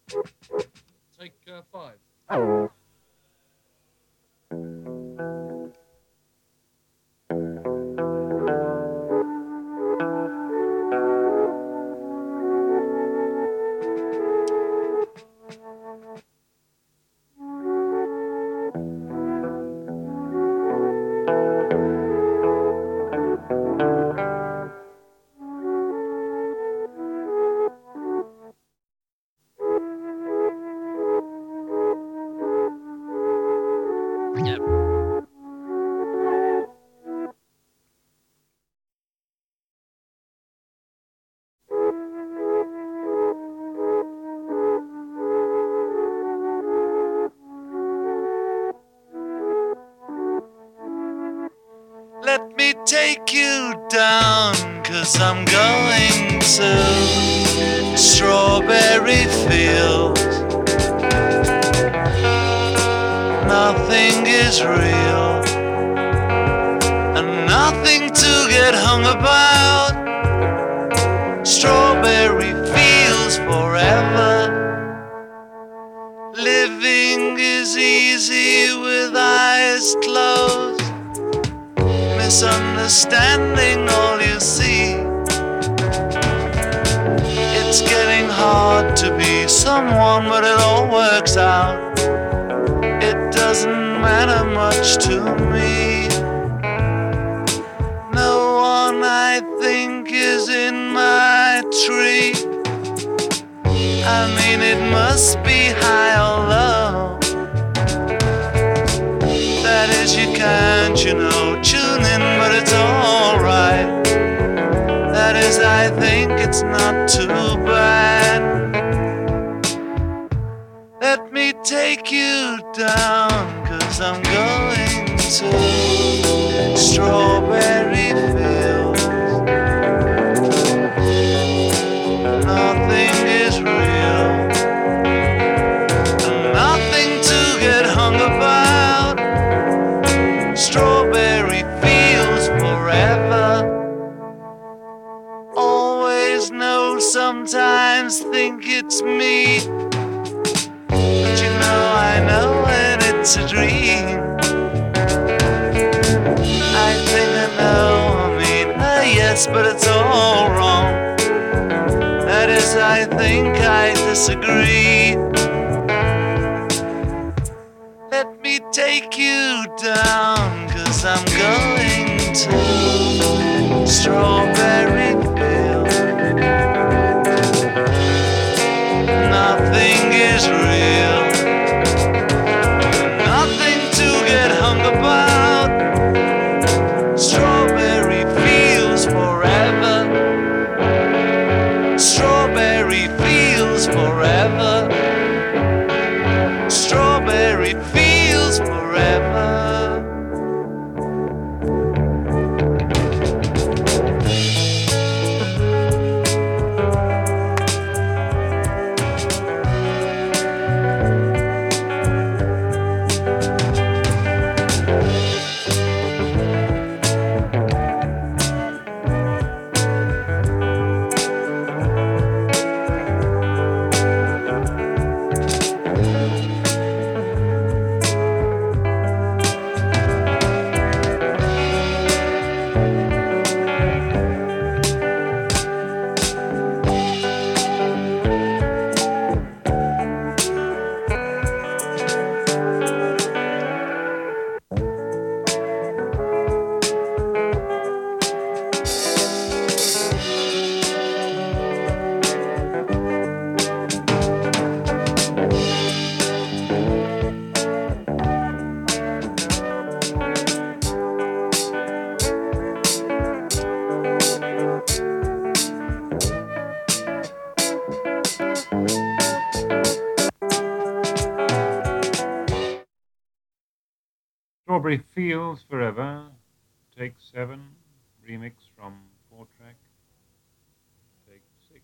Take five. Let me take you down, 'cause I'm going to strawberry fields. Nothing is real, and nothing to get hung about. Strawberry fields forever. Living is easy with eyes closed. Misunderstanding all you see. It's getting hard to be someone, but it all works out. It doesn't matter much to me. No one I think is in my tree. I mean, it must be high or low. That is, you can't, tune in, but it's alright. That is, I think it's not too bad. Let me take you down, 'cause I'm going to strawberry fields. Nothing is real, and nothing to get hung about. Strawberry fields forever. Always know, sometimes think it's me. But I know when it's a dream. I think I know, yes, but it's all wrong. That is, I think I disagree. Let me take you down, 'cause I'm going to strawberry fields. Nothing is real, nothing to get hung about. Strawberry fields forever. Strawberry fields forever. Strawberry fields forever. Strawberry Fields Forever. Take 7. Remix from 4-track. Take 6.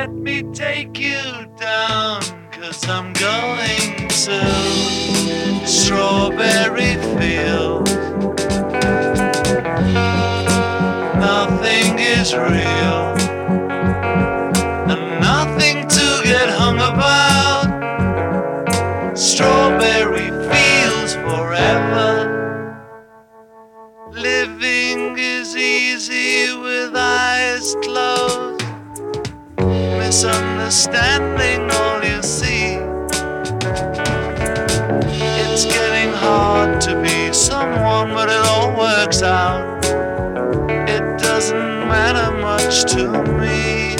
Let me take you down, 'cause I'm going to strawberry fields. Nothing is real, and nothing to get hung about. Strawberry fields forever. Living is easy with eyes closed. Misunderstanding all you see. It's getting hard to be someone, but it all works out. It doesn't matter much to me.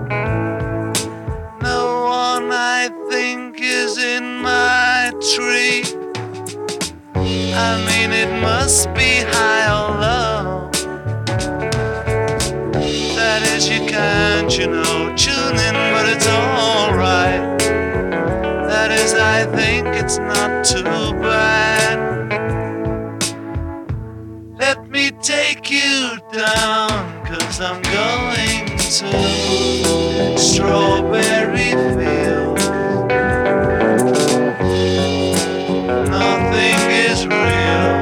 No one, I think, is in my tree. I mean, it must be high or low. That is, you can't, tune in, but it's alright. That is, I think it's not too bad. Let me take you down, 'cause I'm going to strawberry fields. Nothing is real,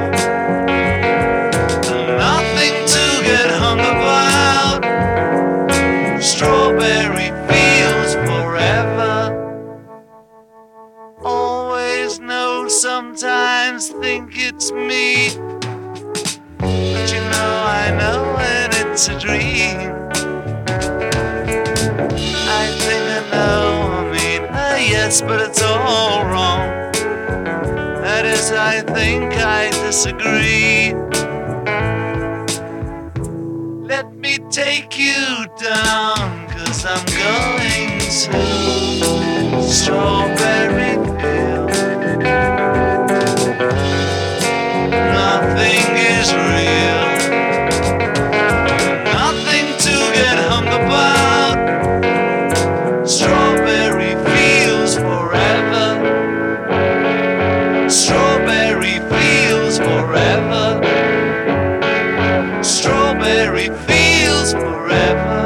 nothing to get hung about. Strawberry fields forever. Always know, sometimes think it's me, but I know when it's a dream. I think I know, yes, but it's all wrong. That is, I think I disagree. Let me take you down, 'cause I'm going to strawberry fields. Nothing is real, nothing to get hung about. Strawberry fields forever. Strawberry fields forever. Strawberry fields forever.